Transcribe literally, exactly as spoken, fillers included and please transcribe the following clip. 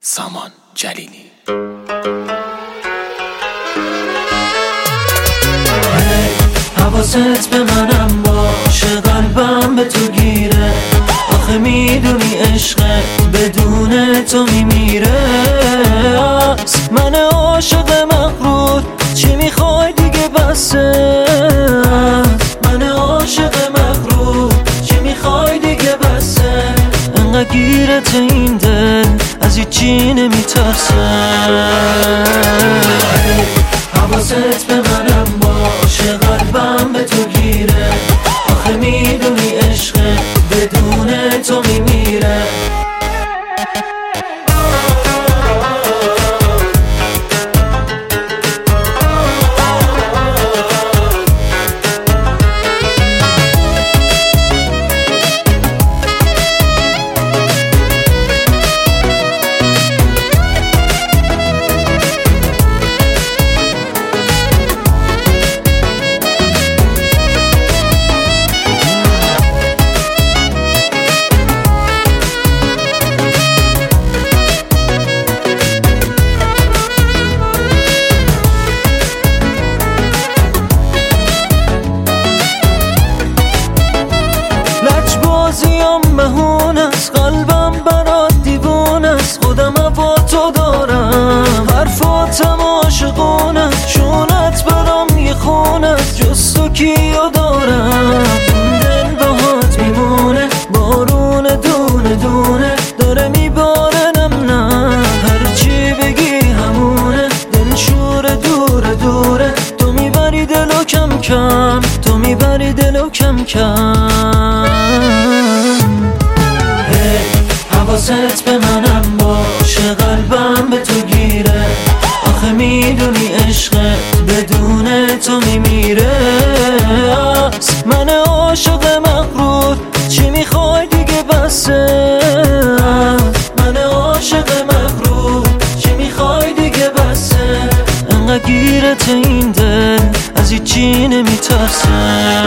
سامان جلیلی. حواست به منم باشه، قلبم به تو گیره. آخه میدونی عشقه بدون تو میمیره. من عاشق مغرور، چی میخوای دیگه بسه. من عاشق مغرور، چی میخوای دیگه بسه. انقدر گیرت این دل از هیچی نمیترسه. حواست به منم باشه، قلبم به تو گیره. آخه میدونی عشقه بدون تو میمیره. لجبازیم مهون است، قلبم برات دیوون است. خودم با تو دارم، حرفاتم عاشقون است. چونت برام یه خون است، جز تو کیو دارم. این دل باهات میمونه، بارون دونه دونه داره میباره. نم نم هرچی بگی همونه، دل شور دوره دوره. تو میبری دلو کم کم، تو میبری دلو کم کم. حواست به منم باشه، قلبم به تو گیره. آخه میدونی عشقه بدون تو میمیره. من عاشق مغرور، چی میخوای دیگه بسه. من عاشق مغرور، چی میخوای دیگه بسه. انقدر گیرت این دل از هیچی نمیترسه.